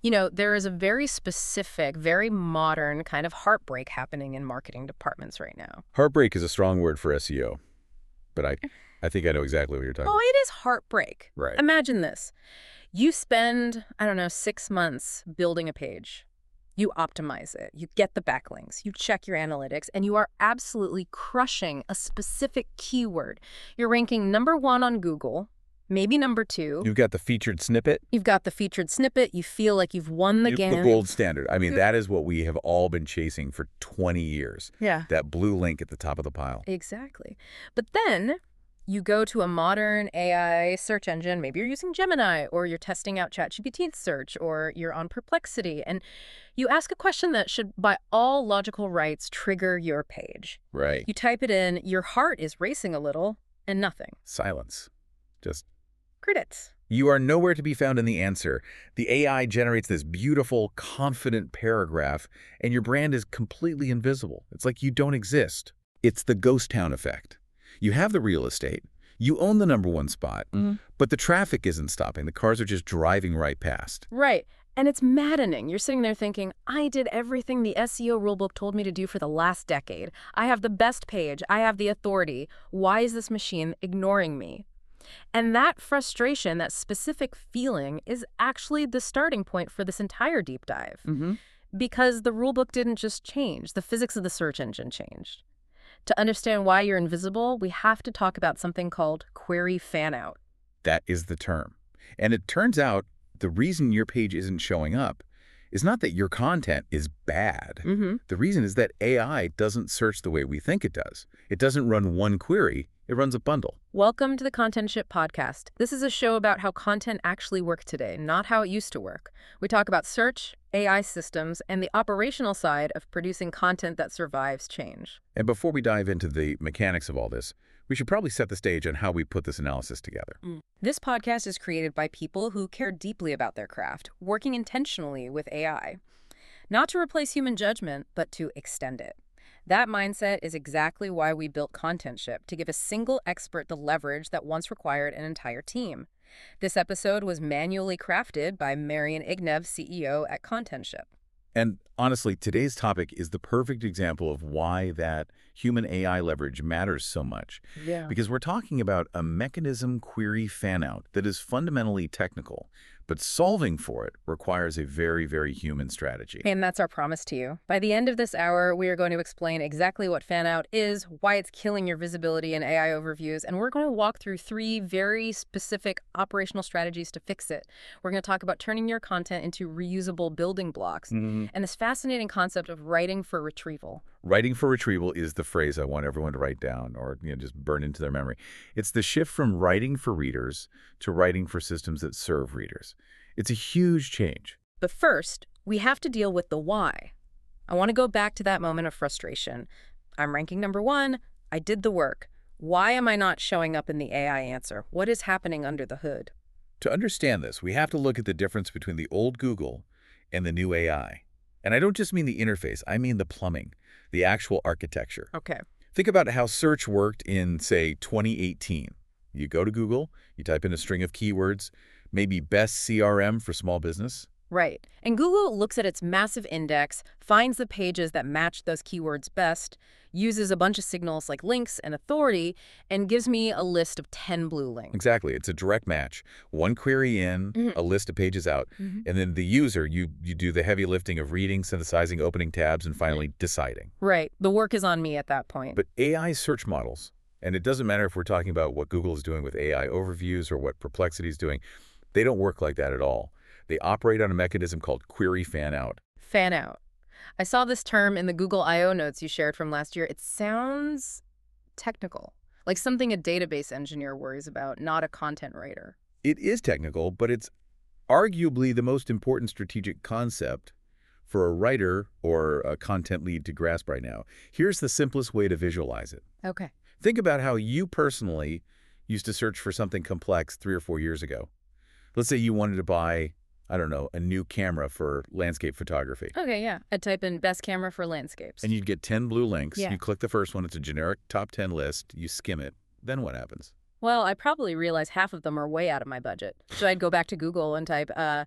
There is a very specific, very modern kind of heartbreak happening in marketing departments right now. Heartbreak is a strong word for SEO, but I think I know exactly what you're talking Oh, about. it is heartbreak. Right. Imagine this. You spend, I don't know, 6 months building a page. You optimize it. You get the backlinks. You check your analytics, and you are absolutely crushing a specific keyword. You're ranking #1 on Google, maybe #2. You've got the featured snippet. You've got the featured snippet. You feel like you've won the game. The gold standard. I mean, that is what we have all been chasing for 20 years. Yeah. That blue link at the top of the pile. Exactly. But then you go to a modern AI search engine. Maybe you're using Gemini, or you're testing out ChatGPT search, or you're on Perplexity, and you ask a question that should, by all logical rights, trigger your page. Right. You type it in, your heart is racing a little, and nothing. Silence. Just Credits. you are nowhere to be found in the answer. The AI generates this beautiful, confident paragraph, and your brand is completely invisible. It's like you don't exist. It's the ghost town effect. You have the real estate. You own the #1 spot, but the traffic isn't stopping. The cars are just driving right past. Right. And it's maddening. You're sitting there thinking, I did everything the SEO rulebook told me to do for the last decade. I have the best page. I have the authority. Why is this machine ignoring me? And that frustration, that specific feeling, is actually the starting point for this entire deep dive. Because the rulebook didn't just change. The physics of the search engine changed. To understand why you're invisible, we have to talk about something called query fanout. That is the term. And it turns out the reason your page isn't showing up is not that your content is bad. The reason is that AI doesn't search the way we think it does. It doesn't run one query. It runs a bundle. Welcome to the Content Ship Podcast. This is a show about how content actually works today, not how it used to work. We talk about search, AI systems, and the operational side of producing content that survives change. And before we dive into the mechanics of all this, we should probably set the stage on how we put this analysis together. This podcast is created by people who care deeply about their craft, working intentionally with AI. Not to replace human judgment, but to extend it. That mindset is exactly why we built Content Ship, to give a single expert the leverage that once required an entire team. This episode was manually crafted by Marian Ignev, CEO at Content Ship. And honestly, today's topic is the perfect example of why that human AI leverage matters so much. Yeah. Because we're talking about a mechanism query fanout that is fundamentally technical, but solving for it requires a very, very human strategy. And that's our promise to you. By the end of this hour, we are going to explain exactly what fanout is, why it's killing your visibility in AI overviews, and we're going to walk through 3 very specific operational strategies to fix it. We're going to talk about turning your content into reusable building blocks, and this fascinating concept of writing for retrieval. Writing for retrieval is the phrase I want everyone to write down or just burn into their memory. It's the shift from writing for readers to writing for systems that serve readers. It's a huge change. But first, we have to deal with the why. I want to go back to that moment of frustration. I'm ranking #1. I did the work. Why am I not showing up in the AI answer? What is happening under the hood? To understand this, we have to look at the difference between the old Google and the new AI. And I don't just mean the interface, I mean the plumbing, the actual architecture. Okay. Think about how search worked in, say, 2018. You go to Google, you type in a string of keywords, maybe best CRM for small business. Right. And Google looks at its massive index, finds the pages that match those keywords best, uses a bunch of signals like links and authority, and gives me a list of 10 blue links. Exactly. It's a direct match. One query in, a list of pages out. And then the user, you do the heavy lifting of reading, synthesizing, opening tabs, and finally deciding. Right. The work is on me at that point. But AI search models, and it doesn't matter if we're talking about what Google is doing with AI overviews or what Perplexity is doing, they don't work like that at all. They operate on a mechanism called query fanout. Fanout. I saw this term in the Google I/O notes you shared from last year. It sounds technical, like something a database engineer worries about, not a content writer. It is technical, but it's arguably the most important strategic concept for a writer or a content lead to grasp right now. Here's the simplest way to visualize it. Okay. Think about how you personally used to search for something complex 3 or 4 years ago. Let's say you wanted to buy, I don't know, a new camera for landscape photography. Okay, yeah. I'd type in best camera for landscapes. And you'd get 10 blue links. Yeah. You click the first one. It's a generic top 10 list. You skim it. Then what happens? Well, I probably realize half of them are way out of my budget. So I'd go back to Google and type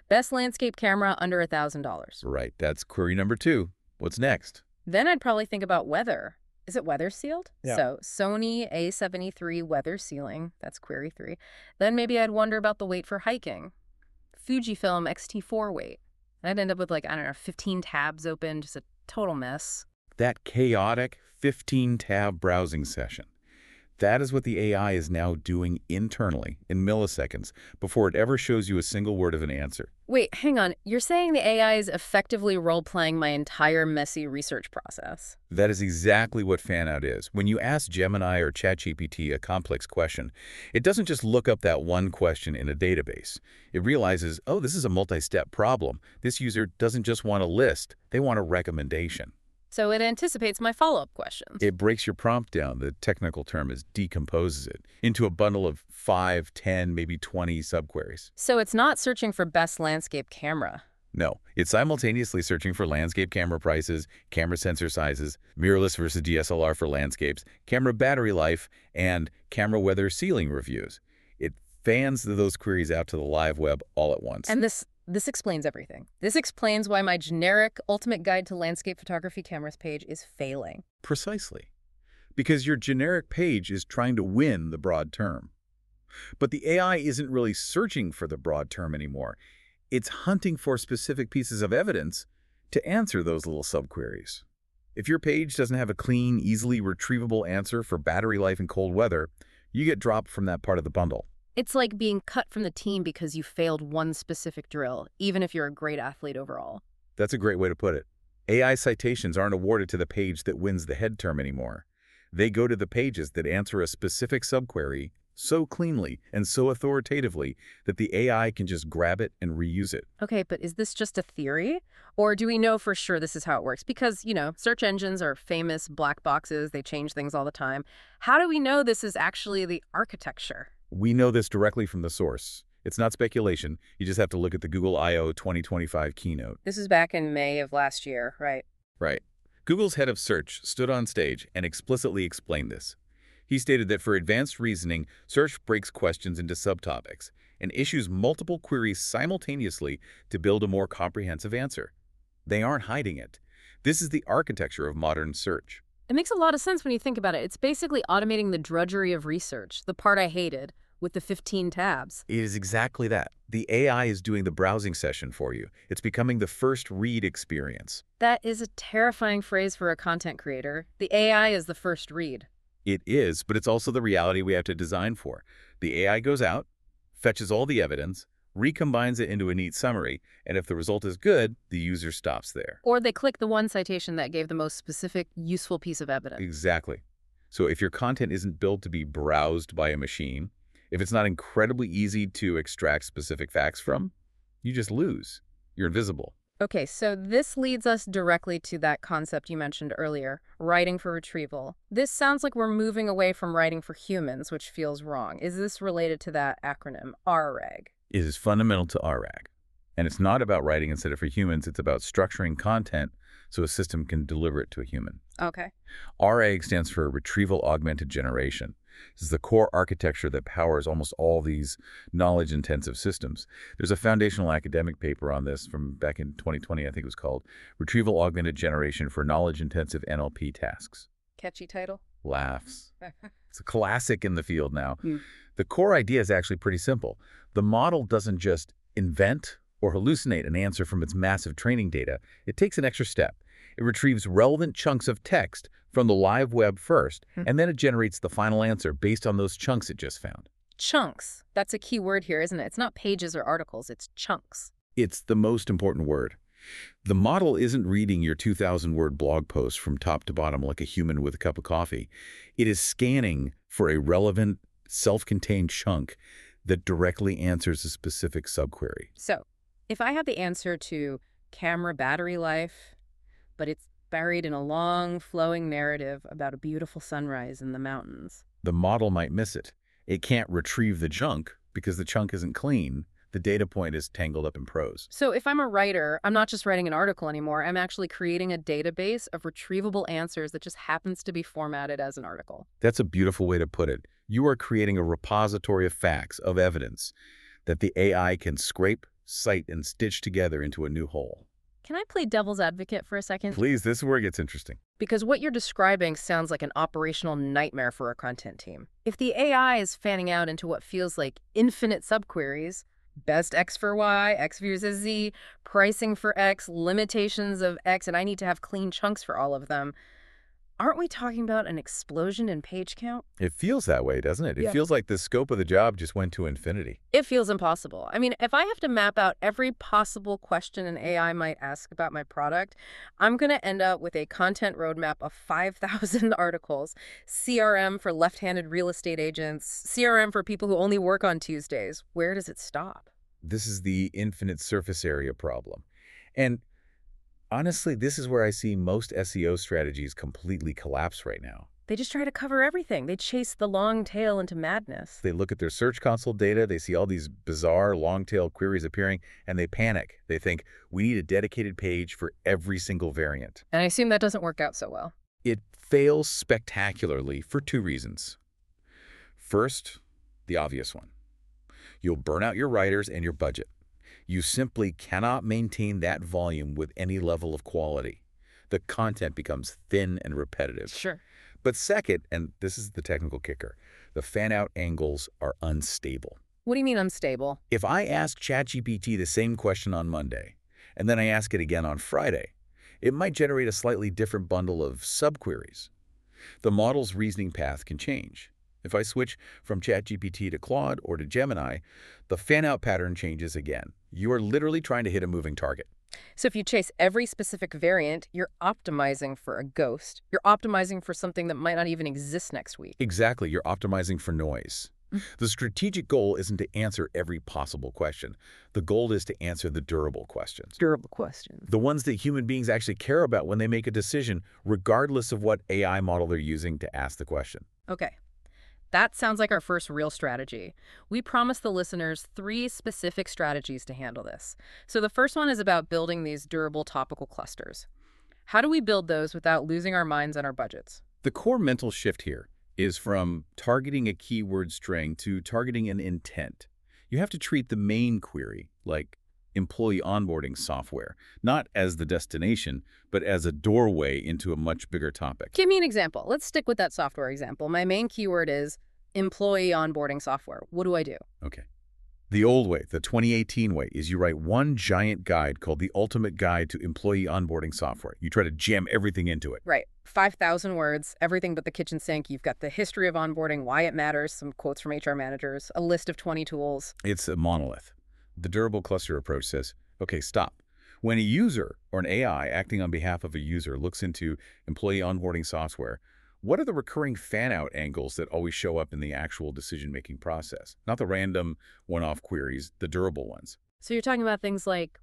Best landscape camera under $1,000. Right, that's query number 2. What's next? Then I'd probably think about weather. Is it weather sealed? Yeah. So Sony A73 weather sealing, that's query 3. Then maybe I'd wonder about the weight for hiking. Fujifilm X-T4 weight. I'd end up with, like, I don't know, 15 tabs open, just a total mess. That chaotic 15-tab browsing session. That is what the AI is now doing internally in milliseconds before it ever shows you a single word of an answer. Wait, hang on. You're saying the AI is effectively role-playing my entire messy research process? That is exactly what Fanout is. When you ask Gemini or ChatGPT a complex question, it doesn't just look up that one question in a database. It realizes, oh, this is a multi-step problem. This user doesn't just want a list, they want a recommendation. So it anticipates my follow-up questions. It breaks your prompt down, the technical term is decomposes it, into a bundle of 5, 10, maybe 20 subqueries. So it's not searching for best landscape camera. No, it's simultaneously searching for landscape camera prices, camera sensor sizes, mirrorless versus DSLR for landscapes, camera battery life, and camera weather sealing reviews. It fans those queries out to the live web all at once. And this explains everything. This explains why my generic Ultimate Guide to Landscape Photography Cameras page is failing. Precisely. Because your generic page is trying to win the broad term. But the AI isn't really searching for the broad term anymore. It's hunting for specific pieces of evidence to answer those little subqueries. If your page doesn't have a clean, easily retrievable answer for battery life in cold weather, you get dropped from that part of the bundle. It's like being cut from the team because you failed one specific drill, even if you're a great athlete overall. That's a great way to put it. AI citations aren't awarded to the page that wins the head term anymore. They go to the pages that answer a specific subquery so cleanly and so authoritatively that the AI can just grab it and reuse it. Okay, but is this just a theory? Or do we know for sure this is how it works? Because, search engines are famous black boxes. They change things all the time. How do we know this is actually the architecture? We know this directly from the source. It's not speculation. You just have to look at the Google I/O 2025 keynote. This is back in May of last year, right? Right. Google's head of search stood on stage and explicitly explained this. He stated that for advanced reasoning, search breaks questions into subtopics and issues multiple queries simultaneously to build a more comprehensive answer. They aren't hiding it. This is the architecture of modern search. It makes a lot of sense when you think about it. It's basically automating the drudgery of research, the part I hated, with the 15 tabs. It is exactly that. The AI is doing the browsing session for you. It's becoming the first read experience. That is a terrifying phrase for a content creator. The AI is the first read. It is, but it's also the reality we have to design for. The AI goes out, fetches all the evidence, recombines it into a neat summary, and if the result is good, the user stops there. Or they click the one citation that gave the most specific, useful piece of evidence. Exactly. So if your content isn't built to be browsed by a machine, if it's not incredibly easy to extract specific facts from, you just lose. You're invisible. Okay, so this leads us directly to that concept you mentioned earlier, writing for retrieval. This sounds like we're moving away from writing for humans, which feels wrong. Is this related to that acronym, RAG? It is fundamental to RAG. And it's not about writing instead of for humans, it's about structuring content so a system can deliver it to a human. Okay. RAG stands for Retrieval Augmented Generation. This is the core architecture that powers almost all these knowledge-intensive systems. There's a foundational academic paper on this from back in 2020, I think it was called Retrieval Augmented Generation for Knowledge-Intensive NLP Tasks. Catchy title? Laughs. It's a classic in the field now. The core idea is actually pretty simple. The model doesn't just invent or hallucinate an answer from its massive training data. It takes an extra step. It retrieves relevant chunks of text from the live web first, and then it generates the final answer based on those chunks it just found. Chunks. That's a key word here, isn't it? It's not pages or articles, it's chunks. It's the most important word. The model isn't reading your 2,000-word blog post from top to bottom like a human with a cup of coffee. It is scanning for a relevant, self-contained chunk that directly answers a specific subquery. So, if I have the answer to camera battery life, but it's buried in a long, flowing narrative about a beautiful sunrise in the mountains, the model might miss it. It can't retrieve the chunk because the chunk isn't clean. The data point is tangled up in prose. So if I'm a writer, I'm not just writing an article anymore. I'm actually creating a database of retrievable answers that just happens to be formatted as an article. That's a beautiful way to put it. You are creating a repository of facts, of evidence, that the AI can scrape, cite, and stitch together into a new whole. Can I play devil's advocate for a second? Please, this is where it gets interesting. Because what you're describing sounds like an operational nightmare for a content team. If the AI is fanning out into what feels like infinite subqueries, best X for Y, X versus Z, pricing for X, limitations of X, and I need to have clean chunks for all of them, aren't we talking about an explosion in page count? It feels that way, doesn't it? It Yeah. feels like the scope of the job just went to infinity. It feels impossible. I mean, if I have to map out every possible question an AI might ask about my product, I'm going to end up with a content roadmap of 5,000 articles, CRM for left-handed real estate agents, CRM for people who only work on Tuesdays. Where does it stop? This is the infinite surface area problem. And honestly, this is where I see most SEO strategies completely collapse right now. They just try to cover everything. They chase the long tail into madness. They look at their Search Console data, they see all these bizarre long-tail queries appearing, and they panic. They think, we need a dedicated page for every single variant. And I assume that doesn't work out so well. It fails spectacularly for two reasons. First, the obvious one. You'll burn out your writers and your budget. You simply cannot maintain that volume with any level of quality. The content becomes thin and repetitive. Sure. But second, and this is the technical kicker, the fan-out angles are unstable. What do you mean unstable? If I ask ChatGPT the same question on Monday, and then I ask it again on Friday, it might generate a slightly different bundle of subqueries. The model's reasoning path can change. If I switch from ChatGPT to Claude or to Gemini, the fan-out pattern changes again. You are literally trying to hit a moving target. So if you chase every specific variant, you're optimizing for a ghost. You're optimizing for something that might not even exist next week. Exactly, you're optimizing for noise. The strategic goal isn't to answer every possible question. The goal is to answer the durable questions. Durable questions. The ones that human beings actually care about when they make a decision, regardless of what AI model they're using to ask the question. Okay. That sounds like our first real strategy. We promised the listeners 3 specific strategies to handle this. So the first one is about building these durable topical clusters. How do we build those without losing our minds and our budgets? The core mental shift here is from targeting a keyword string to targeting an intent. You have to treat the main query, like employee onboarding software, not as the destination, but as a doorway into a much bigger topic. Give me an example. Let's stick with that software example. My main keyword is employee onboarding software. What do I do? Okay. The old way, the 2018 way, is you write one giant guide called The Ultimate Guide to Employee Onboarding Software. You try to jam everything into it. Right. 5,000 words, everything but the kitchen sink. You've got the history of onboarding, why it matters, some quotes from HR managers, a list of 20 tools. It's a monolith. The durable cluster approach says, okay, stop. When a user or an AI acting on behalf of a user looks into employee onboarding software, what are the recurring fan-out angles that always show up in the actual decision-making process? Not the random one-off queries, the durable ones. So you're talking about things like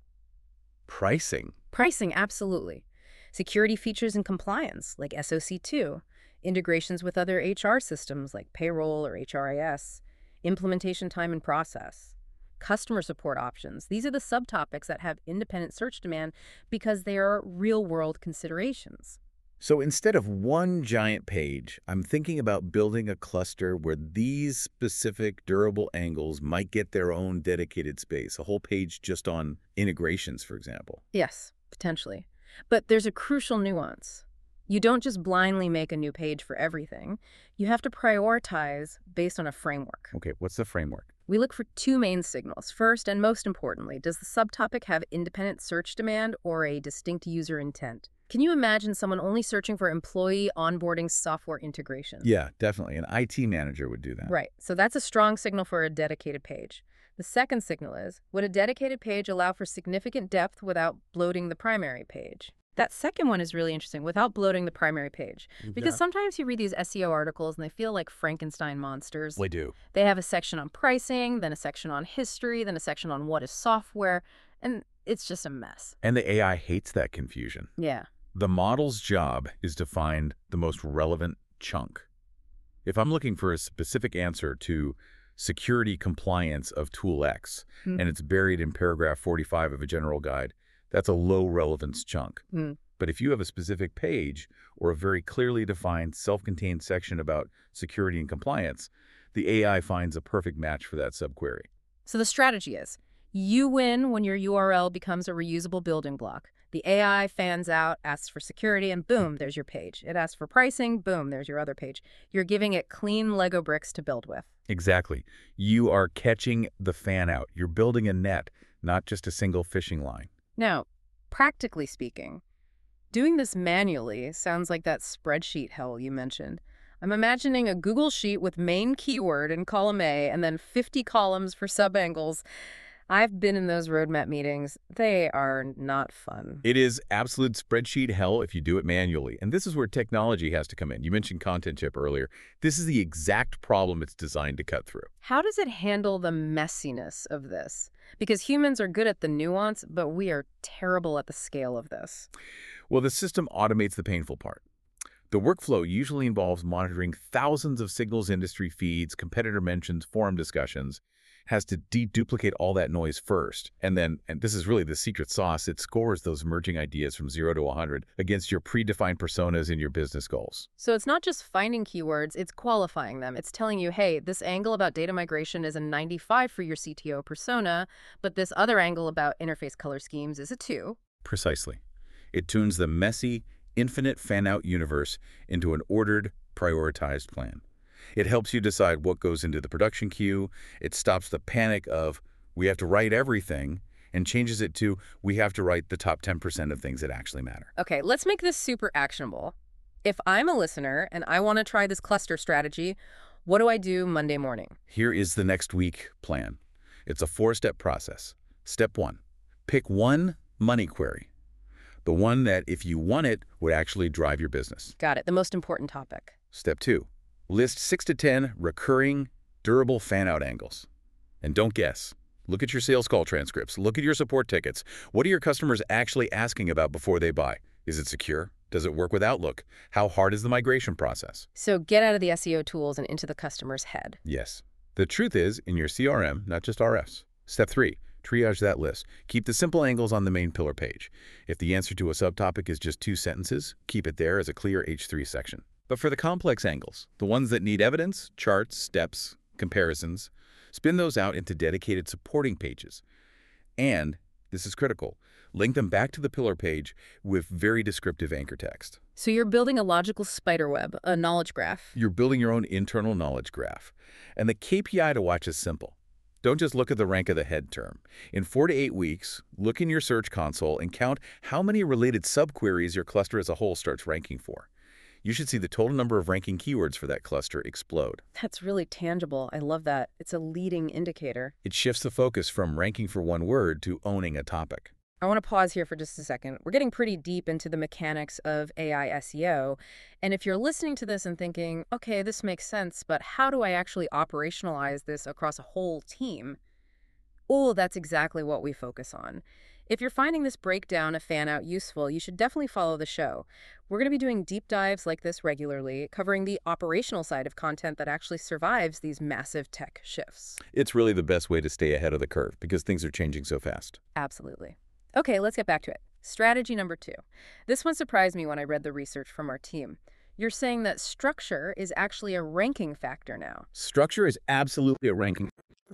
Pricing. pricing, absolutely. Security features and compliance, like SOC2. Integrations with other HR systems, like payroll or HRIS. Implementation time and process. Customer support options. These are the subtopics that have independent search demand because they are real-world considerations. So instead of one giant page, I'm thinking about building a cluster where these specific durable angles might get their own dedicated space, a whole page just on integrations, for example. Yes, potentially. But there's a crucial nuance. You don't just blindly make a new page for everything. You have to prioritize based on a framework. Okay, what's the framework? We look for 2 main signals. First, and most importantly, does the subtopic have independent search demand or a distinct user intent? Can you imagine someone only searching for employee onboarding software integration? Yeah, definitely. An IT manager would do that. Right. So that's a strong signal for a dedicated page. The second signal is, would a dedicated page allow for significant depth without bloating the primary page? That second one is really interesting, without bloating the primary page. Because sometimes you read these SEO articles and they feel like Frankenstein monsters. They do. They have a section on pricing, then a section on history, then a section on what is software, and it's just a mess. And the AI hates that confusion. Yeah. The model's job is to find the most relevant chunk. If I'm looking for a specific answer to security compliance of tool X, and it's buried in paragraph 45 of a general guide, that's a low relevance chunk. But if you have a specific page or a very clearly defined self-contained section about security and compliance, the AI finds a perfect match for that subquery. So the strategy is, You win when your URL becomes a reusable building block. The AI fans out, asks for security, and boom, there's your page. It asks for pricing, boom, there's your other page. You're giving it clean Lego bricks to build with. Exactly. You are catching the fan out. You're building a net, not just a single fishing line. Now, practically speaking, doing this manually sounds like that spreadsheet hell you mentioned. I'm imagining a Google Sheet with main keyword in column A and then 50 columns for subangles. I've been in those roadmap meetings. They are not fun. It is absolute spreadsheet hell if you do it manually. And this is where technology has to come in. You mentioned content chip earlier. This is the exact problem it's designed to cut through. How does it handle the messiness of this? Because humans are good at the nuance, but we are terrible at the scale of this. Well, the system automates the painful part. The workflow usually involves monitoring thousands of signals, industry feeds, competitor mentions, forum discussions, has to deduplicate all that noise first. And then, and this is really the secret sauce, it scores those emerging ideas from 0 to 100 against your predefined personas and your business goals. So it's not just finding keywords, it's qualifying them. It's telling you, hey, this angle about data migration is a 95 for your CTO persona, but this other angle about interface color schemes is a 2. Precisely. It tunes the messy, infinite fan-out universe into an ordered, prioritized plan. It helps you decide what goes into the production queue. It stops the panic of, we have to write everything, and changes it to, we have to write the top 10% of things that actually matter. Okay, let's make this super actionable. If I'm a listener and I want to try this cluster strategy, what do I do Monday morning? Here is the next week plan. It's a 4-step process. Step 1, pick one money query. The one that, if you want it, would actually drive your business. Got it, the most important topic. Step 2, list 6 to 10 recurring, durable fan-out angles. And don't guess. Look at your sales call transcripts. Look at your support tickets. What are your customers actually asking about before they buy? Is it secure? Does it work with Outlook? How hard is the migration process? So get out of the SEO tools and into the customer's head. Yes. The truth is, in your CRM, not just RFs. Step 3, triage that list. Keep the simple angles on the main pillar page. If the answer to a subtopic is just 2 sentences, keep it there as a clear H3 section. But for the complex angles, the ones that need evidence, charts, steps, comparisons, spin those out into dedicated supporting pages. And, this is critical, link them back to the pillar page with very descriptive anchor text. So you're building a logical spider web, a knowledge graph. You're building your own internal knowledge graph. And the KPI to watch is simple. Don't just look at the rank of the head term. In 4 to 8 weeks, look in your search console and count how many related subqueries your cluster as a whole starts ranking for. You should see the total number of ranking keywords for that cluster explode. That's really tangible. I love that. It's a leading indicator. It shifts the focus from ranking for one word to owning a topic. I want to pause here for just a second. We're getting pretty deep into the mechanics of AI SEO. And if you're listening to this and thinking, okay, this makes sense, but how do I actually operationalize this across a whole team? Oh, that's exactly what we focus on. If you're finding this breakdown of fan-out useful, you should definitely follow the show. We're going to be doing deep dives like this regularly, covering the operational side of content that actually survives these massive tech shifts. It's really the best way to stay ahead of the curve because things are changing so fast. Absolutely. Okay, let's get back to it. Strategy number 2. This one surprised me when I read the research from our team. You're saying that structure is actually a ranking factor now. Structure is absolutely a ranking.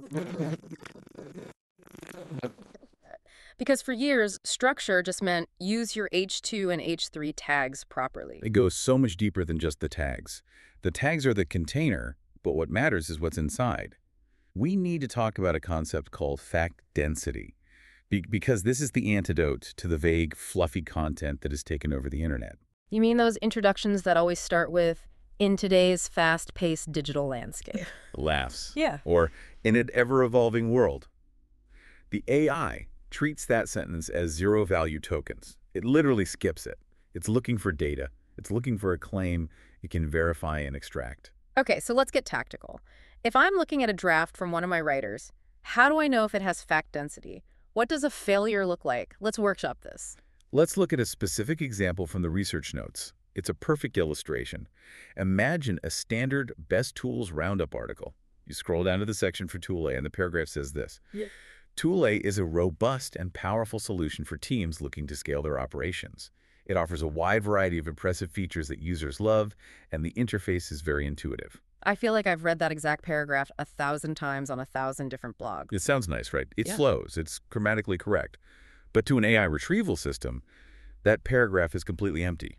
Because for years, structure just meant use your H2 and H3 tags properly. It goes so much deeper than just the tags. The tags are the container, but what matters is what's inside. We need to talk about a concept called fact density, because this is the antidote to the vague, fluffy content that has taken over the internet. You mean those introductions that always start with, in today's fast-paced digital landscape? Laughs. Yeah. Or, in an ever-evolving world. The AI treats that sentence as zero-value tokens. It literally skips it. It's looking for data. It's looking for a claim it can verify and extract. Okay, so let's get tactical. If I'm looking at a draft from one of my writers, how do I know if it has fact density? What does a failure look like? Let's workshop this. Let's look at a specific example from the research notes. It's a perfect illustration. Imagine a standard Best Tools Roundup article. You scroll down to the section for Tool A, and the paragraph says this. Yeah. Tool A is a robust and powerful solution for teams looking to scale their operations. It offers a wide variety of impressive features that users love, and the interface is very intuitive. I feel like I've read that exact paragraph 1,000 times on 1,000 different blogs. It sounds nice, right? It Yeah. flows. It's grammatically correct. But to an AI retrieval system, that paragraph is completely empty.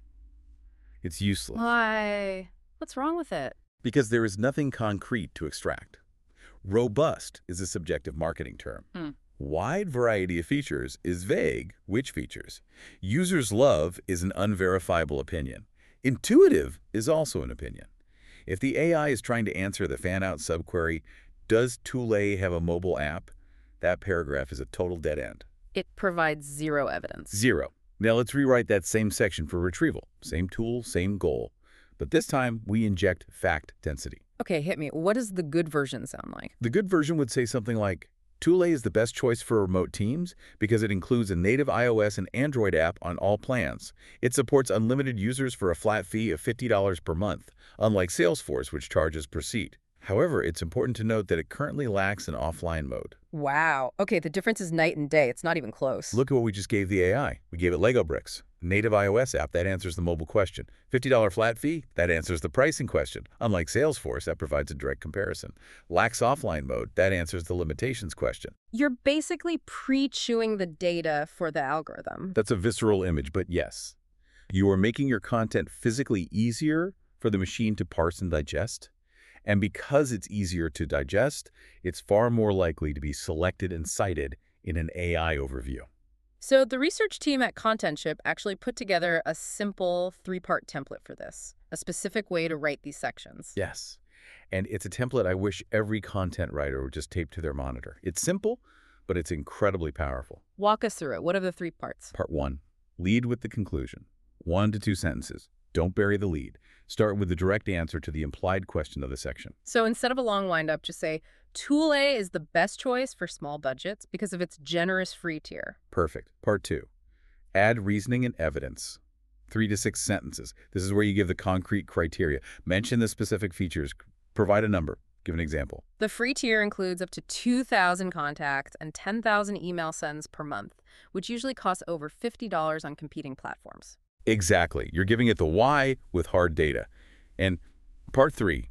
It's useless Why? What's wrong with it? because there is nothing concrete to extract. Robust is a subjective marketing term. Hmm. Wide variety of features is vague which features. Users love is an unverifiable opinion. Intuitive is also an opinion. If the AI is trying to answer the fan-out subquery, does Tule have a mobile app? That paragraph is a total dead end. It provides zero evidence. Zero. Now let's rewrite that same section for retrieval. Same tool, same goal. But this time, we inject fact density. Okay, hit me. What does the good version sound like? The good version would say something like, Tule is the best choice for remote teams because it includes a native iOS and Android app on all plans. It supports unlimited users for a flat fee of $50 per month, unlike Salesforce, which charges per seat. However, it's important to note that it currently lacks an offline mode. Wow. Okay, the difference is night and day. It's not even close. Look at what we just gave the AI. We gave it Lego bricks. Native iOS app, that answers the mobile question. $50 flat fee, that answers the pricing question. Unlike Salesforce, that provides a direct comparison. Lacks offline mode, that answers the limitations question. You're basically pre-chewing the data for the algorithm. That's a visceral image, but yes. You are making your content physically easier for the machine to parse and digest. And because it's easier to digest, it's far more likely to be selected and cited in an AI overview. So the research team at ContentShip actually put together a simple 3-part template for this, a specific way to write these sections. Yes. And it's a template I wish every content writer would just tape to their monitor. It's simple, but it's incredibly powerful. Walk us through it. What are the 3 parts? Part 1. Lead with the conclusion. 1 to 2 sentences. Don't bury the lead. Start with the direct answer to the implied question of the section. So instead of a long wind-up, just say, Tule is the best choice for small budgets because of its generous free tier. Perfect. Part 2. Add reasoning and evidence. 3 to 6 sentences. This is where you give the concrete criteria. Mention the specific features. Provide a number. Give an example. The free tier includes up to 2,000 contacts and 10,000 email sends per month, which usually costs over $50 on competing platforms. Exactly. You're giving it the why with hard data. And part 3.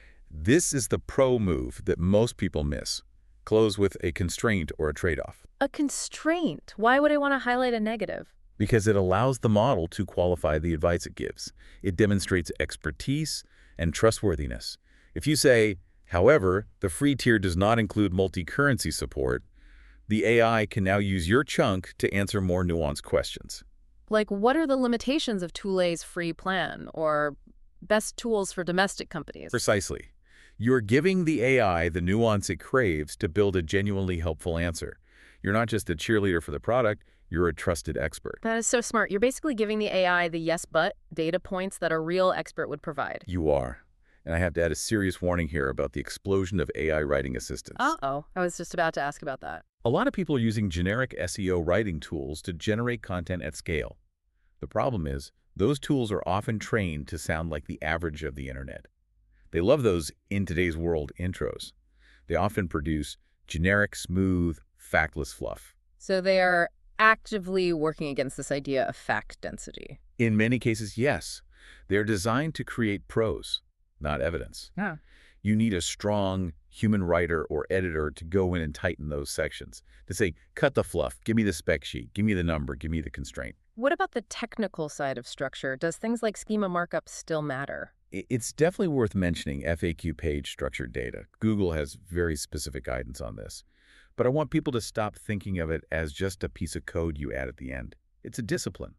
This is the pro move that most people miss. Close with a constraint or a trade-off. A constraint? Why would I want to highlight a negative? Because it allows the model to qualify the advice it gives. It demonstrates expertise and trustworthiness. If you say, however, the free tier does not include multi-currency support, the AI can now use your chunk to answer more nuanced questions. Like, what are the limitations of Tule's free plan or best tools for domestic companies? Precisely. You're giving the AI the nuance it craves to build a genuinely helpful answer. You're not just a cheerleader for the product, you're a trusted expert. That is so smart. You're basically giving the AI the yes but data points that a real expert would provide. You are. And I have to add a serious warning here about the explosion of AI writing assistants. Uh-oh. I was just about to ask about that. A lot of people are using generic SEO writing tools to generate content at scale. The problem is, those tools are often trained to sound like the average of the internet. They love those in today's world intros. They often produce generic, smooth, factless fluff. So they are actively working against this idea of fact density. In many cases, yes. They're designed to create prose, not evidence. Yeah. You need a strong human writer or editor to go in and tighten those sections. To say, cut the fluff, give me the spec sheet, give me the number, give me the constraint. What about the technical side of structure? Does things like schema markup still matter? It's definitely worth mentioning FAQ page structured data. Google has very specific guidance on this. But I want people to stop thinking of it as just a piece of code you add at the end. It's a discipline.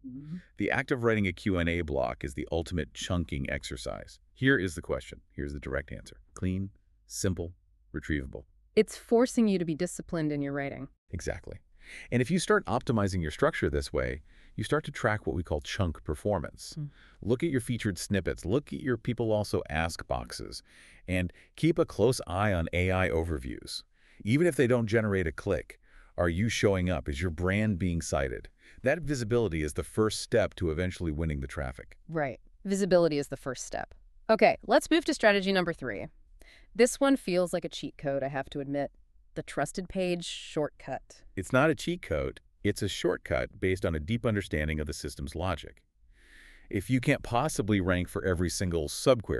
The act of writing a Q&A block is the ultimate chunking exercise. Here is the question. Here's the direct answer. Clean, simple, retrievable. It's forcing you to be disciplined in your writing. Exactly. And if you start optimizing your structure this way, you start to track what we call chunk performance. Look at your featured snippets. Look at your people also ask boxes. And keep a close eye on AI overviews. Even if they don't generate a click, are you showing up? Is your brand being cited? That visibility is the first step to eventually winning the traffic. Right. Visibility is the first step. Okay, let's move to strategy number 3. This one feels like a cheat code, I have to admit. The trusted page shortcut. It's not a cheat code. It's a shortcut based on a deep understanding of the system's logic. If you can't possibly rank for every single subquery,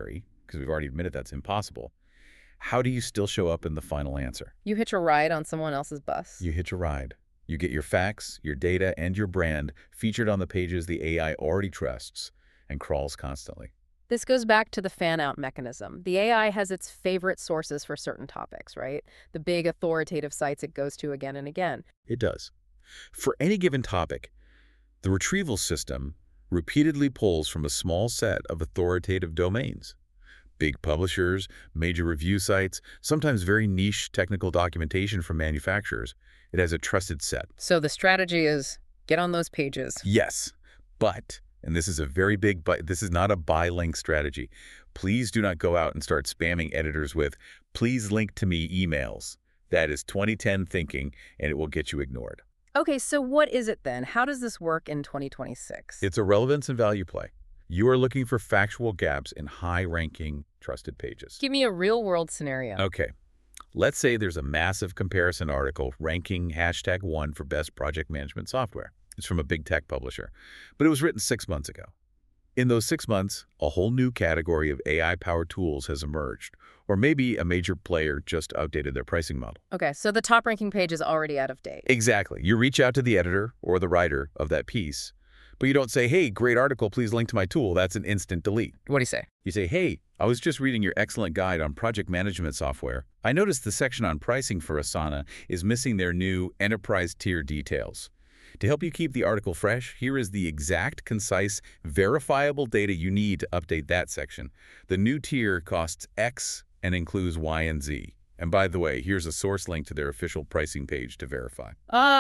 because we've already admitted that's impossible, how do you still show up in the final answer? You hitch a ride on someone else's bus. You hitch a ride. You get your facts, your data, and your brand featured on the pages the AI already trusts and crawls constantly. This goes back to the fan-out mechanism. The AI has its favorite sources for certain topics, right? The big authoritative sites it goes to again and again. It does. For any given topic, the retrieval system repeatedly pulls from a small set of authoritative domains. Big publishers, major review sites, sometimes very niche technical documentation from manufacturers. It has a trusted set. So the strategy is get on those pages. Yes, but, and this is a very big but, this is not a buy link strategy. Please do not go out and start spamming editors with, please link to me emails. That is 2010 thinking, and it will get you ignored. Okay, so what is it then? How does this work in 2026? It's a relevance and value play. You are looking for factual gaps in high-ranking, trusted pages. Give me a real-world scenario. Okay. Let's say there's a massive comparison article ranking #1 for best project management software. It's from a big tech publisher, but it was written 6 months ago. In those 6 months, a whole new category of AI-powered tools has emerged, or maybe a major player just outdated their pricing model. Okay, so the top-ranking page is already out of date. Exactly. You reach out to the editor or the writer of that piece, but you don't say, hey, great article, please link to my tool. That's an instant delete. What do you say? You say, hey, I was just reading your excellent guide on project management software. I noticed the section on pricing for Asana is missing their new enterprise tier details. To help you keep the article fresh, here is the exact, concise, verifiable data you need to update that section. The new tier costs X and includes Y and Z. And by the way, here's a source link to their official pricing page to verify.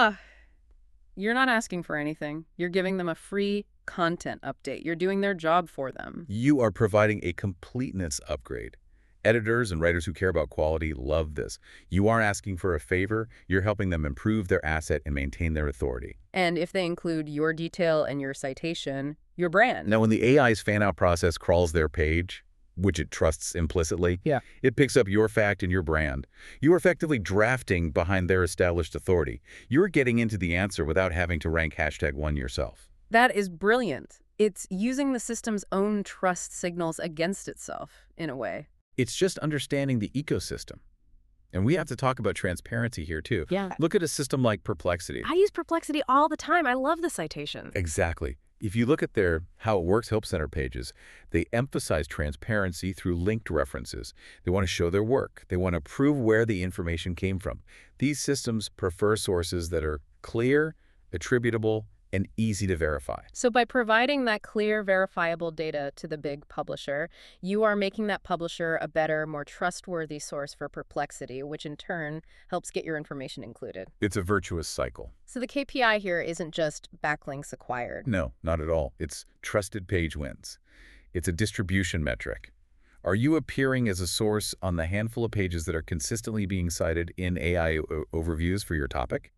You're not asking for anything. You're giving them a free content update. You're doing their job for them. You are providing a completeness upgrade. Editors and writers who care about quality love this. You aren't asking for a favor. You're helping them improve their asset and maintain their authority. And if they include your detail and your citation, your brand. Now, when the AI's fan-out process crawls their page, which it trusts implicitly, it picks up your fact and your brand. You are effectively drafting behind their established authority. You're getting into the answer without having to rank #1 yourself. That is brilliant. It's using the system's own trust signals against itself, in a way. It's just understanding the ecosystem. And we have to talk about transparency here, too. Yeah. Look at a system like Perplexity. I use Perplexity all the time. I love the citations. Exactly. If you look at their How It Works Help Center pages, they emphasize transparency through linked references. They want to show their work. They want to prove where the information came from. These systems prefer sources that are clear, attributable, and easy to verify. So by providing that clear, verifiable data to the big publisher, you are making that publisher a better, more trustworthy source for Perplexity, which in turn helps get your information included. It's a virtuous cycle. So the KPI here isn't just backlinks acquired. No, not at all. It's trusted page wins. It's a distribution metric. Are you appearing as a source on the handful of pages that are consistently being cited in AI overviews for your topic?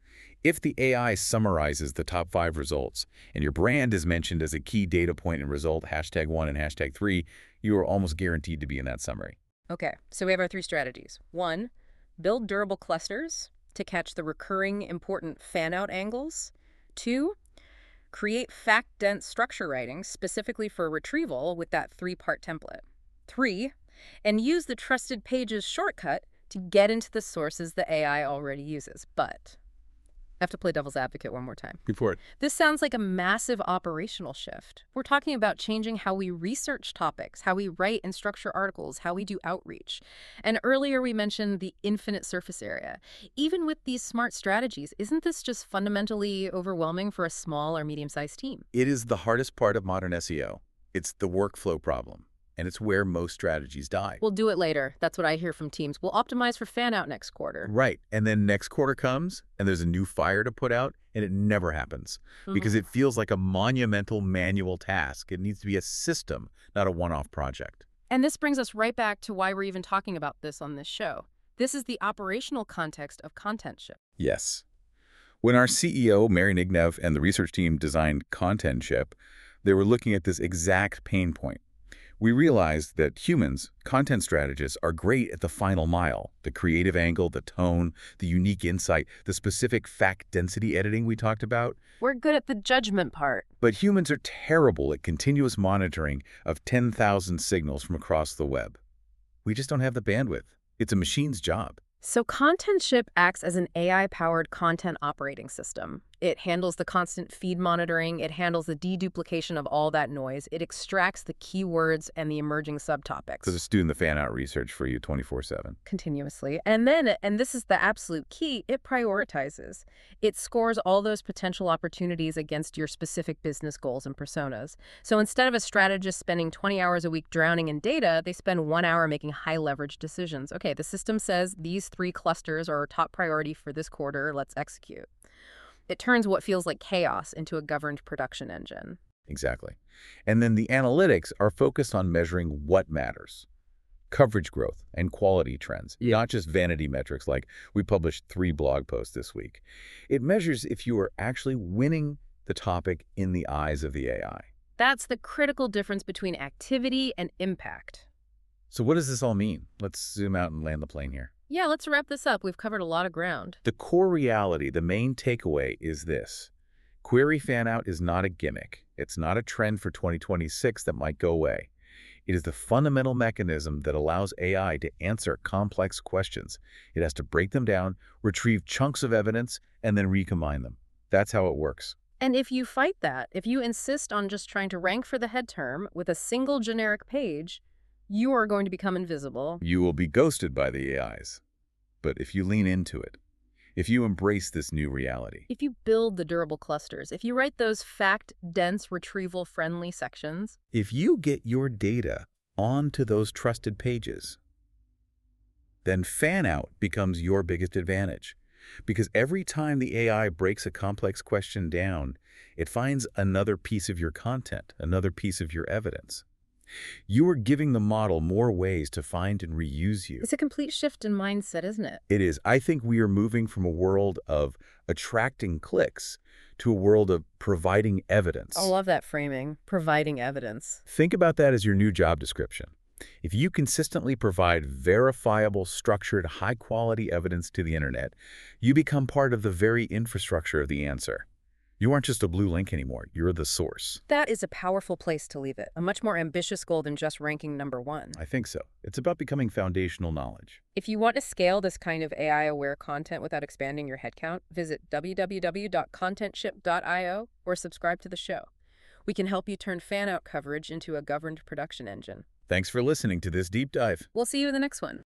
If the AI summarizes the top 5 results and your brand is mentioned as a key data point in result #1 and #3, you are almost guaranteed to be in that summary. Okay, so we have our 3 strategies. 1, build durable clusters to catch the recurring important fan-out angles. 2, create fact-dense structure writing specifically for retrieval with that 3-part template. 3, and use the trusted pages shortcut to get into the sources the AI already uses. But I have to play devil's advocate one more time. Before it. This sounds like a massive operational shift. We're talking about changing how we research topics, how we write and structure articles, how we do outreach. And earlier we mentioned the infinite surface area. Even with these smart strategies, isn't this just fundamentally overwhelming for a small or medium-sized team? It is the hardest part of modern SEO. It's the workflow problem. And it's where most strategies die. We'll do it later. That's what I hear from teams. We'll optimize for fan-out next quarter. Right. And then next quarter comes, and there's a new fire to put out, and it never happens. Because it feels like a monumental manual task. It needs to be a system, not a one-off project. And this brings us right back to why we're even talking about this on this show. This is the operational context of content ship. Yes. When our CEO, Mary Nignev, and the research team designed Content Ship, they were looking at this exact pain point. We realized that humans, content strategists, are great at the final mile, the creative angle, the tone, the unique insight, the specific fact density editing we talked about. We're good at the judgment part. But humans are terrible at continuous monitoring of 10,000 signals from across the web. We just don't have the bandwidth. It's a machine's job. So ContentShip acts as an AI-powered content operating system. It handles the constant feed monitoring, it handles the deduplication of all that noise, it extracts the keywords and the emerging subtopics. So it's doing the fan-out research for you 24/7. Continuously. And then, and this is the absolute key, it prioritizes. It scores all those potential opportunities against your specific business goals and personas. So instead of a strategist spending 20 hours a week drowning in data, they spend 1 hour making high-leverage decisions. Okay, the system says these 3 clusters are our top priority for this quarter, let's execute. It turns what feels like chaos into a governed production engine. Exactly. And then the analytics are focused on measuring what matters. Coverage growth and quality trends, not just vanity metrics like we published 3 blog posts this week. It measures if you are actually winning the topic in the eyes of the AI. That's the critical difference between activity and impact. So what does this all mean? Let's zoom out and land the plane here. Yeah, let's wrap this up. We've covered a lot of ground. The core reality, the main takeaway is this. Query fan-out is not a gimmick. It's not a trend for 2026 that might go away. It is the fundamental mechanism that allows AI to answer complex questions. It has to break them down, retrieve chunks of evidence, and then recombine them. That's how it works. And if you fight that, if you insist on just trying to rank for the head term with a single generic page, you are going to become invisible. You will be ghosted by the AIs. But if you lean into it, if you embrace this new reality, If you build the durable clusters, if you write those fact-dense, retrieval-friendly sections, if you get your data onto those trusted pages, then fan-out becomes your biggest advantage. Because every time the AI breaks a complex question down, it finds another piece of your content, another piece of your evidence. You are giving the model more ways to find and reuse you. it's a complete shift in mindset, isn't it? It is. I think we are moving from a world of attracting clicks to a world of providing evidence. I love that framing, providing evidence. Think about that as your new job description. If you consistently provide verifiable, structured, high-quality evidence to the internet, you become part of the very infrastructure of the answer. You aren't just a blue link anymore. You're the source. That is a powerful place to leave it, a much more ambitious goal than just ranking #1. I think so. It's about becoming foundational knowledge. If you want to scale this kind of AI-aware content without expanding your headcount, visit www.contentship.io or subscribe to the show. We can help you turn fan-out coverage into a governed production engine. Thanks for listening to this deep dive. We'll see you in the next one.